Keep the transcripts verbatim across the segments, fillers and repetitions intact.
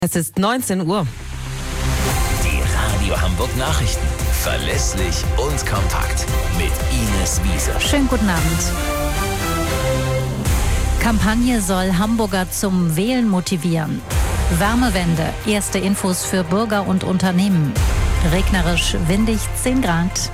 Es ist neunzehn Uhr. Die Radio Hamburg Nachrichten. Verlässlich und kompakt. Mit Ines Wiese. Schönen guten Abend. Kampagne soll Hamburger zum Wählen motivieren. Wärmewende. Erste Infos für Bürger und Unternehmen. Regnerisch, windig, zehn Grad.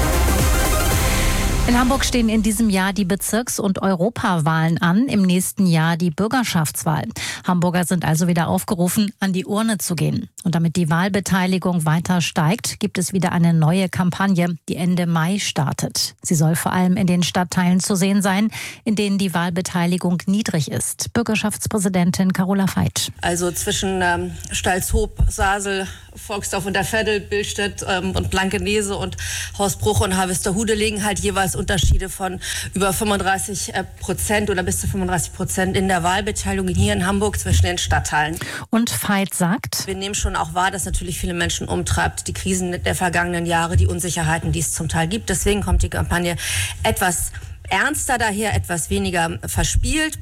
In Hamburg stehen in diesem Jahr die Bezirks- und Europawahlen an, im nächsten Jahr die Bürgerschaftswahl. Hamburger sind also wieder aufgerufen, an die Urne zu gehen. Und damit die Wahlbeteiligung weiter steigt, gibt es wieder eine neue Kampagne, die Ende Mai startet. Sie soll vor allem in den Stadtteilen zu sehen sein, in denen die Wahlbeteiligung niedrig ist. Bürgerschaftspräsidentin Carola Veit. Also zwischen ähm, Stalzhoop, Sasel, Volksdorf und der Veddel, Billstedt ähm, und Blankenese und Hausbruch und Harvesterhude liegen halt jeweils Unterschiede von über fünfunddreißig Prozent oder bis zu fünfunddreißig Prozent in der Wahlbeteiligung hier in Hamburg zwischen den Stadtteilen. Und Veit sagt: Wir nehmen schon auch wahr, dass natürlich viele Menschen umtreibt, die Krisen der vergangenen Jahre, die Unsicherheiten, die es zum Teil gibt. Deswegen kommt die Kampagne etwas ernster daher, etwas weniger verspielt.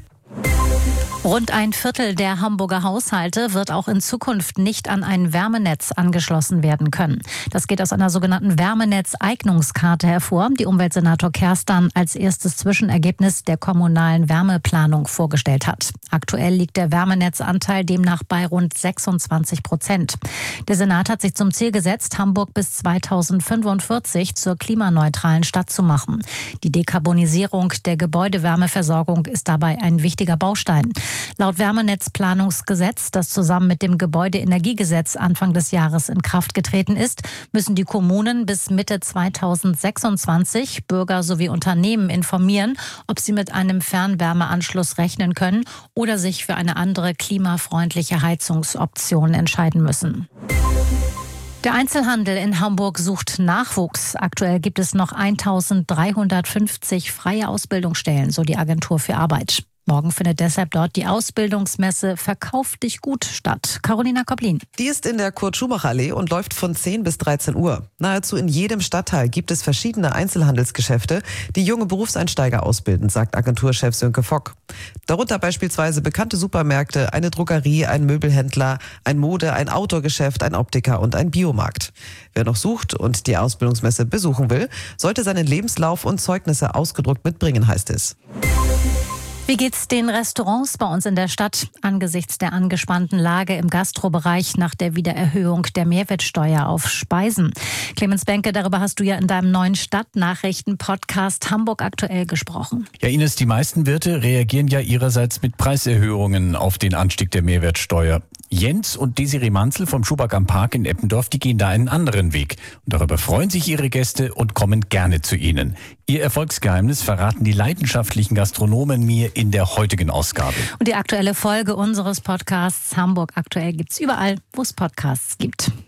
Rund ein Viertel der Hamburger Haushalte wird auch in Zukunft nicht an ein Wärmenetz angeschlossen werden können. Das geht aus einer sogenannten Wärmenetz-Eignungskarte hervor, die Umweltsenator Kerstan als erstes Zwischenergebnis der kommunalen Wärmeplanung vorgestellt hat. Aktuell liegt der Wärmenetzanteil demnach bei rund sechsundzwanzig Prozent. Der Senat hat sich zum Ziel gesetzt, Hamburg bis zweitausendfünfundvierzig zur klimaneutralen Stadt zu machen. Die Dekarbonisierung der Gebäudewärmeversorgung ist dabei ein wichtiger Baustein. Laut Wärmenetzplanungsgesetz, das zusammen mit dem Gebäudeenergiegesetz Anfang des Jahres in Kraft getreten ist, müssen die Kommunen bis Mitte zweitausendsechsundzwanzig Bürger sowie Unternehmen informieren, ob sie mit einem Fernwärmeanschluss rechnen können oder sich für eine andere klimafreundliche Heizungsoption entscheiden müssen. Der Einzelhandel in Hamburg sucht Nachwuchs. Aktuell gibt es noch eintausenddreihundertfünfzig freie Ausbildungsstellen, so die Agentur für Arbeit. Morgen findet deshalb dort die Ausbildungsmesse Verkauf dich gut statt. Carolina Koplin. Die ist in der Kurt-Schumacher-Allee und läuft von zehn bis dreizehn Uhr. Nahezu in jedem Stadtteil gibt es verschiedene Einzelhandelsgeschäfte, die junge Berufseinsteiger ausbilden, sagt Agenturchef Sönke Fock. Darunter beispielsweise bekannte Supermärkte, eine Druckerie, ein Möbelhändler, ein Mode-, ein Outdoor-Geschäft, ein Optiker und ein Biomarkt. Wer noch sucht und die Ausbildungsmesse besuchen will, sollte seinen Lebenslauf und Zeugnisse ausgedruckt mitbringen, heißt es. Wie geht's den Restaurants bei uns in der Stadt angesichts der angespannten Lage im Gastrobereich nach der Wiedererhöhung der Mehrwertsteuer auf Speisen? Clemens Benke, darüber hast du ja in deinem neuen Stadtnachrichten-Podcast Hamburg aktuell gesprochen. Ja, Ines, die meisten Wirte reagieren ja ihrerseits mit Preiserhöhungen auf den Anstieg der Mehrwertsteuer. Jens und Desiree Manzel vom Schuhback am Park in Eppendorf, die gehen da einen anderen Weg. Und darüber freuen sich ihre Gäste und kommen gerne zu ihnen. Ihr Erfolgsgeheimnis verraten die leidenschaftlichen Gastronomen mir in der heutigen Ausgabe. Und die aktuelle Folge unseres Podcasts Hamburg aktuell gibt's überall, wo es Podcasts gibt.